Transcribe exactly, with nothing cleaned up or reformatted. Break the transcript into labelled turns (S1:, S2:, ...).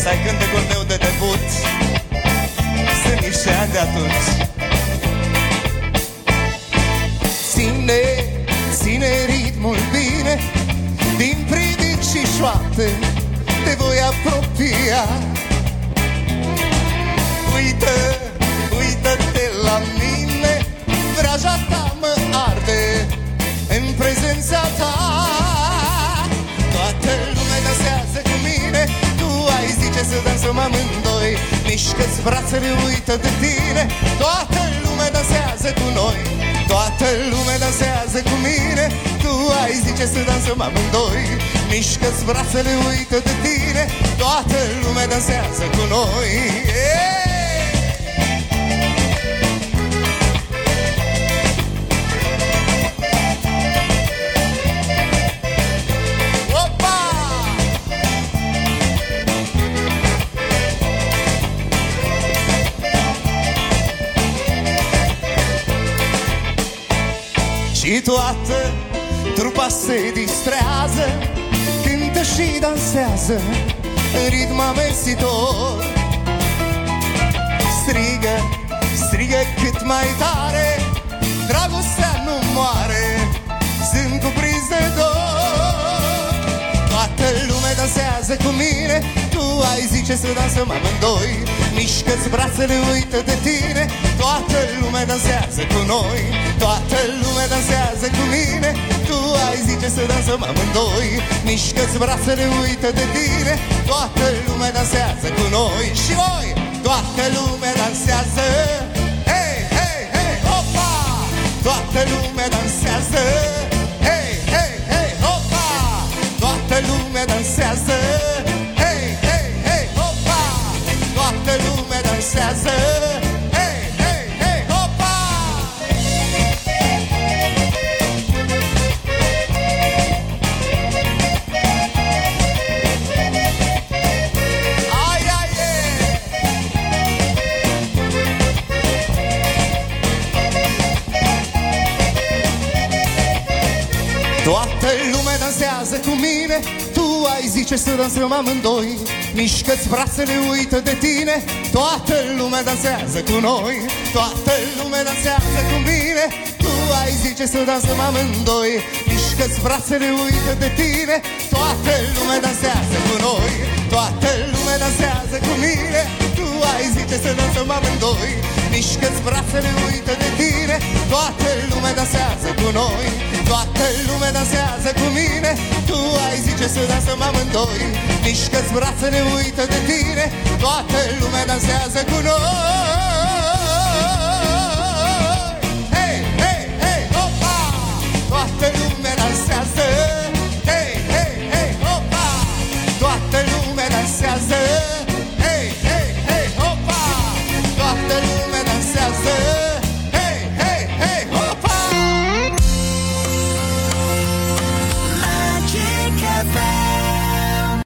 S1: Ăsta-i cântecul meu de debut. Sunt niște ani de atunci. Ține, ține ritmul bine, din priviri și șoapte te voi apropia. Uită, uită-te la mine, vraja ta mă arde în prezența ta. Toată lumea dansează cu mine, tu ai zice să dansăm amândoi. Mișcă-ți brațele, uită de tine, toată lumea dansează cu noi. Toată lumea dansează cu mine, tu ai zice să dansăm amândoi. Mișcă-ți brațele, uită de tine, toată lumea dansează cu noi. Yeah! Și toată trupa se distrează, cântă și dansează în ritm amersitor. Strigă, strigă cât mai tare, dragostea nu moare, sunt cuprins de dor. Toată lumea dansează cu mine, tu ai zice să dansăm amândoi. Mișcă-ți brațele, uită de tine, toată lumea dansează cu noi. Toată lumea dansează cu mine, tu ai zice să dansăm amândoi. Mișcă-ți brațele, uită de tine, toată lumea dansează cu noi. Și voi, toată lumea dansează, hei, hei, hei, hopa! Toată lumea dansează, hei, hei, hei, hopa! Toată lumea dansează, hei, hei, hei, hopa! Toată lumea dansează, hei, hei, hei, hopa! Ai, ai, ai! Toată lumea dansează cu mine, tu ai zice să dansăm amândoi. Mișcă-ți brațele, uită de tine, toată lumea dansează cu noi. Toată lumea dansează cu mine, tu ai zice să dansăm amândoi. Mișcă-ți brațele, uită de tine, toată lumea dansează cu noi. Toată lumea dansează cu mine, tu ai zice să dansăm amândoi. Mișcă-ți brațele, uită de tine, toată lumea dansează cu noi. Toată lumea dansează cu mine, tu ai zice să dansăm amândoi. Mișcă-ți brațele, uită de tine, toată lumea dansează cu noi.